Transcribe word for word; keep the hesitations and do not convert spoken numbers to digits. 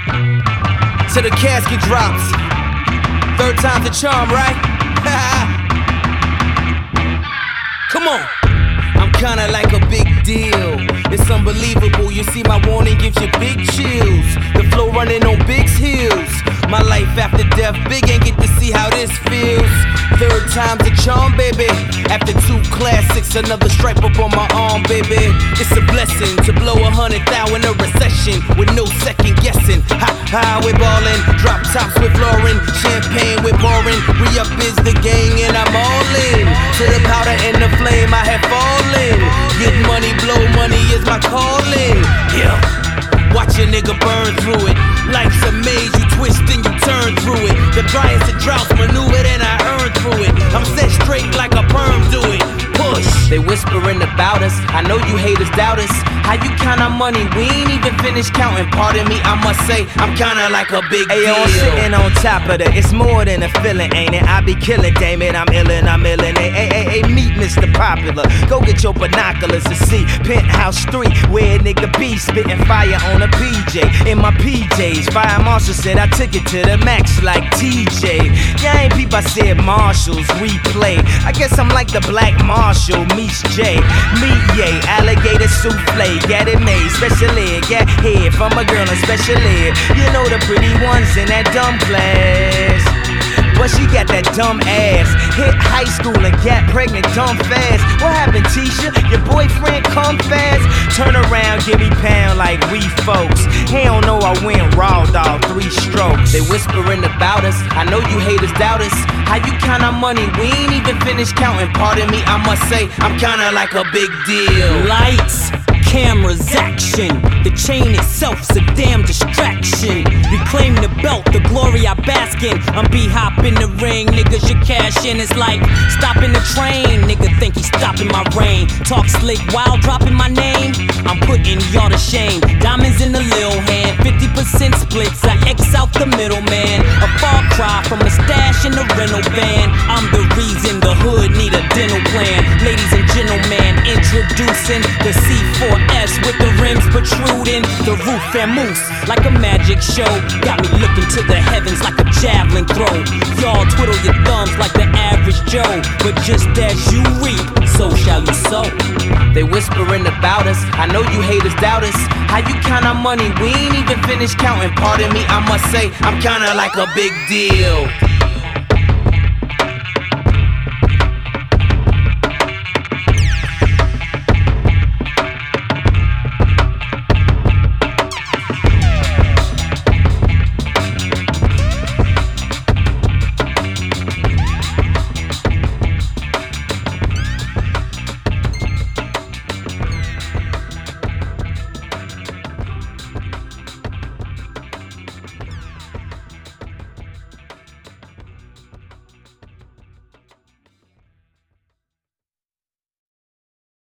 till the casket drops. Third time's the charm, right? Come on. I'm kinda like a big deal. It's unbelievable. You see, my warning gives you big chills. The flow running on Big's heels. My life after death, Big ain't get to see how this feels. Third time's a charm, baby. After two classics, another stripe up on my arm, baby. It's a blessing to blow a hundred thou in a recession with no second guessing. Ha ha, we're ballin'. Drop tops with Lauren, champagne with pouring. Re-up is the gang and I'm all in. To the powder and the flame, I have fallen. Get money, blow money is my calling. Yeah. Watch a nigga burn through it. Life's a maze, you twist and you turn through it. The driest of droughts maneuver and I earn through it. I'm set straight like a perm do it. Push. They whispering about us. I know you haters doubt us. How you count our money? We ain't even finished counting. Pardon me, I must say I'm kinda like a big Ayo, deal. I'm sitting on top of it. It's more than a feeling, ain't it? I be killing, damn it. I'm illin', I'm illin'. Hey, hey, hey, hey, meet Mister Popular. Go get your binoculars to see Penthouse three, where a nigga be spitting fire on a P J. In my P Js, Fire Marshal said I took it to the max like T J. Yeah, ain't peep, I said Marshalls, we play. I guess I'm like the Black Marshall, meets J. Meet yay, alligator souffle, get it made, special ed, get head from a girl in special ed. You know the pretty ones in that dumb class. But she got that dumb ass. Hit high school and got pregnant dumb fast. What happened, Tisha? Your boyfriend come fast? Turn around, give me pound like we folks. He don't know I went raw dog, three strokes. They whispering about us. I know you haters doubt us. How you count our money? We ain't even finished counting. Pardon me, I must say I'm kinda like a big deal. Lights, cameras, action. The chain itself's a damn distraction. Reclaim the belt, the glory I bask in. I'm B-hop in the ring, niggas you cash in. It's like stopping the train. Nigga think he's stopping my reign. Talk slick while dropping my name. I'm putting y'all to shame. Diamonds in the lil hand, fifty percent splits. I X out the middleman. A far cry from a stash in the rental van. I'm the reason the hood need a dental plan. Ladies and gentlemen, introducing the C four S with the rims protruding. The roof and moose like a magic show. Got me looking to the heavens like a javelin throw. Y'all twiddle your thumbs like the average Joe. But just as you reap, so shall you sow. They whispering about us. I know you haters doubt us. How you count our money? We ain't even finished counting. Pardon me, I must say I'm kinda like a big deal.